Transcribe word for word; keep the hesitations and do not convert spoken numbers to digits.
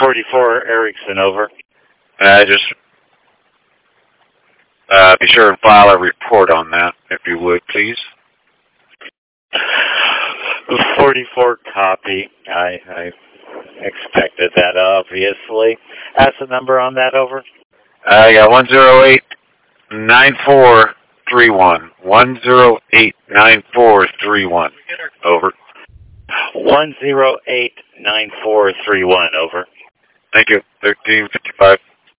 forty-four Erickson, over. Uh, just uh, be sure and file a report on that, if you would, please. forty-four, copy. I, I expected that, obviously. That's the number on that, over. I got one zero eight nine four three one. one zero eight nine four three one. Over. one zero eight nine four three one, over. Thank you. thirteen fifty-five.